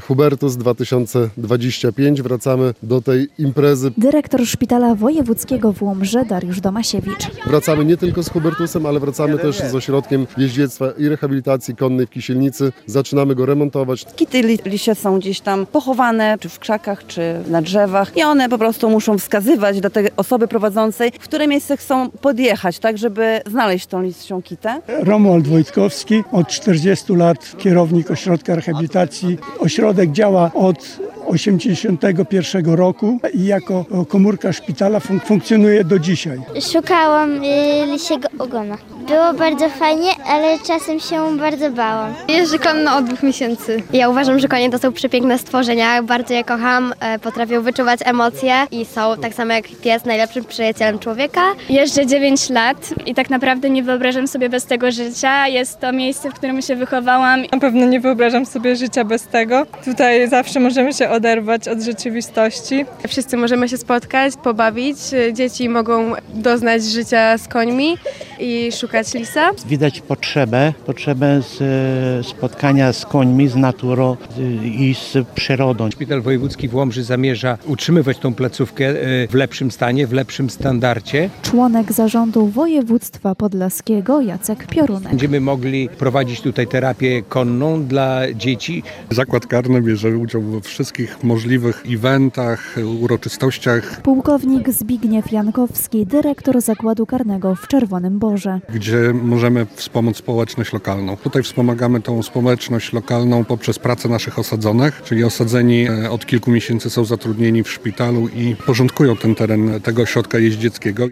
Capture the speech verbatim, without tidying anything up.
Hubertus dwa tysiące dwadzieścia pięć. Wracamy do tej imprezy. Dyrektor Szpitala Wojewódzkiego w Łomży Dariusz Domasiewicz. Wracamy nie tylko z Hubertusem, ale wracamy też z ośrodkiem jeździectwa i rehabilitacji konnej w Kisielnicy. Zaczynamy go remontować. Kity li- lisie są gdzieś tam pochowane, czy w krzakach, czy na drzewach i one po prostu muszą wskazywać dla tej osoby prowadzącej, w które miejsce chcą podjechać, tak żeby znaleźć tą lisią kitę. Romuald Wojtkowski, od czterdziestu lat kierownik ośrodka rehabilitacji. Ośrodek działa od osiemdziesiątego pierwszego roku i jako komórka szpitala fun- funkcjonuje do dzisiaj. Szukałam y, lisiego ogona. Było bardzo fajnie, ale czasem się bardzo bałam. Jeżdżę konno od dwóch miesięcy. Ja uważam, że konie to są przepiękne stworzenia. Bardzo je kocham, e, potrafią wyczuwać emocje i są tak samo jak pies najlepszym przyjacielem człowieka. Jeżdżę dziewięć lat i tak naprawdę nie wyobrażam sobie bez tego życia. Jest to miejsce, w którym się wychowałam. Na pewno nie wyobrażam sobie życia bez tego. Tutaj zawsze możemy się oderwać od rzeczywistości. Wszyscy możemy się spotkać, pobawić. Dzieci mogą doznać życia z końmi i szukać lisa. Widać potrzebę, potrzebę z, spotkania z końmi, z naturą i z przyrodą. Szpital Wojewódzki w Łomży zamierza utrzymywać tą placówkę w lepszym stanie, w lepszym standardzie. Członek zarządu województwa podlaskiego Jacek Piorunek. Będziemy mogli prowadzić tutaj terapię konną dla dzieci. Zakład karny bierze udział we wszystkich możliwych eventach, uroczystościach, Pułkownik Zbigniew Jankowski, dyrektor Zakładu Karnego w Czerwonym Borze. gdzie możemy wspomóc społeczność lokalną. Tutaj wspomagamy tą społeczność lokalną poprzez pracę naszych osadzonych, czyli osadzeni od kilku miesięcy są zatrudnieni w szpitalu i porządkują ten teren tego ośrodka jeździeckiego.